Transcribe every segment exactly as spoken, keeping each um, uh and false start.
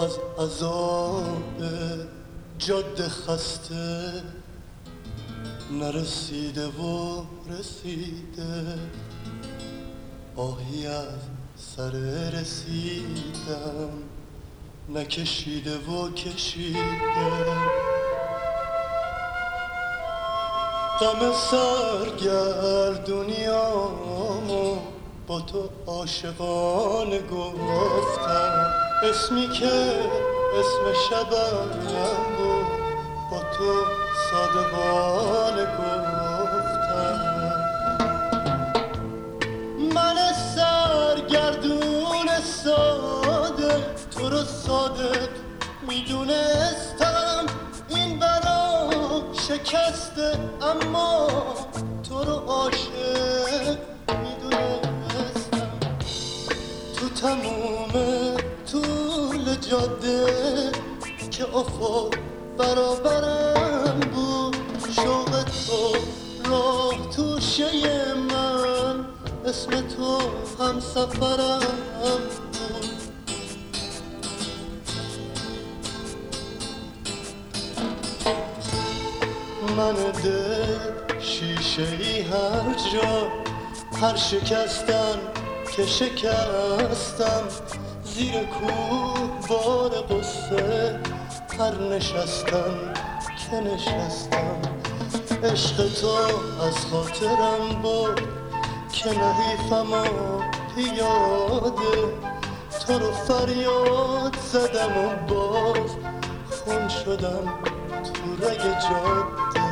از عذاب جاده خسته نرسیده و رسیده، آهی از سر رسیدم نکشیده و کشیده. غم سرگردونیامو با تو عاشقانه گفتم، اسمی که اسم شبم بود با تو صادقانه گفتم. من سرگردون ساده تو رو صادق میدونستم، این برا شکسته اما تو رو عاشق میدونستم. تو تموم طول جاده که افق برابرم بود، شوق تو راه توشه من، اسم تو هم سفرم بود. من دل شیشه ای هر جا، هر شکستن که شکستم، زیر کوه بار قصه هر نشستم که نشستم. عشق تو از خاطرم بود که نحیفم و پیاده، تو رو فریاد زدم و باز خون شدم تو رگ جاده.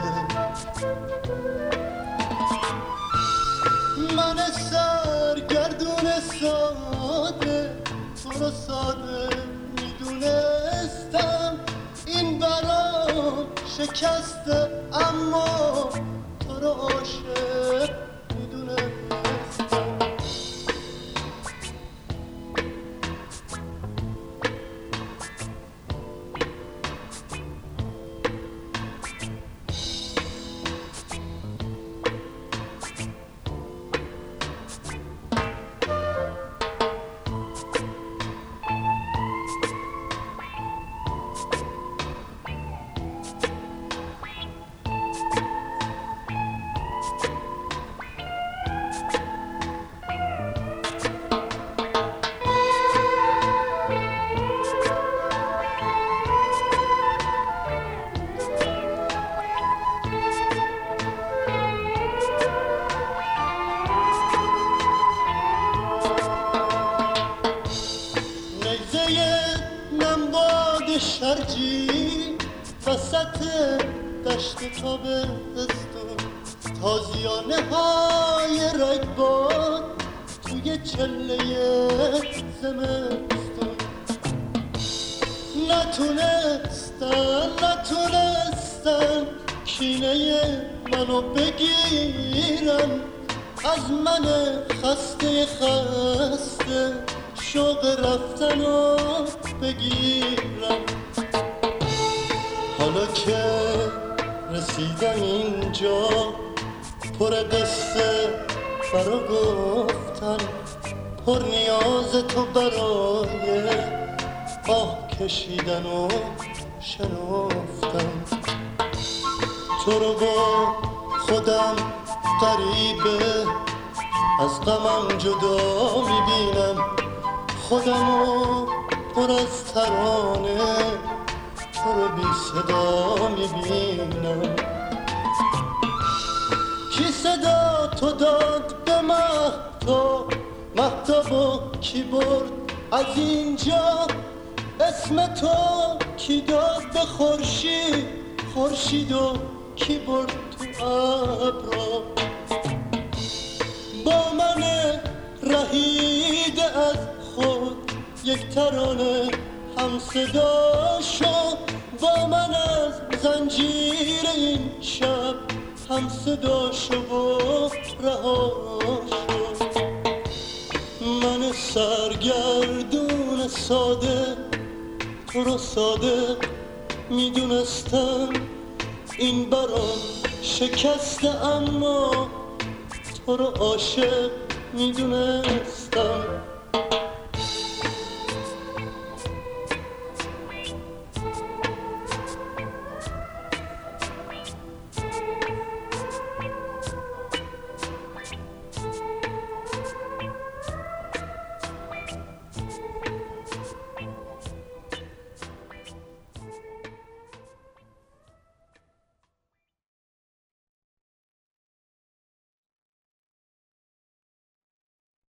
من سرگردون ساده تو رو ساده میدونستم، این برام شکسته اما تو رو عاشق میدونستم. شرجی وسط دشت تابستون، تازیانه های رگبار توی چله زمستون. نتونستن نتونستن کینه منو بگیرن، از من خسته خسته شوق رفتنو بگیرم. حالا که رسیدم اینجا پر قصه برا گفتن، پر نیاز تو برای آه کشیدن و شنفتن. تو رو با خودم غریبه از غمم جدا میبینم، خودمو پر از ترانه تو رو بی صدا میبینم. کی صدا تو داد به مهتاب، مهتابو کی برد از اینجا، اسم تو کی داد به خورشید، خورشیدو کی برد تو ابرا. با من رهیده از خود یک ترانه هم صدا شد، با من از زنجیر این شب هم صدا شد و رها شد. من سرگردون ساده تو رو صادق میدونستم، این برام شکسته اما تو رو عاشق میدونستم.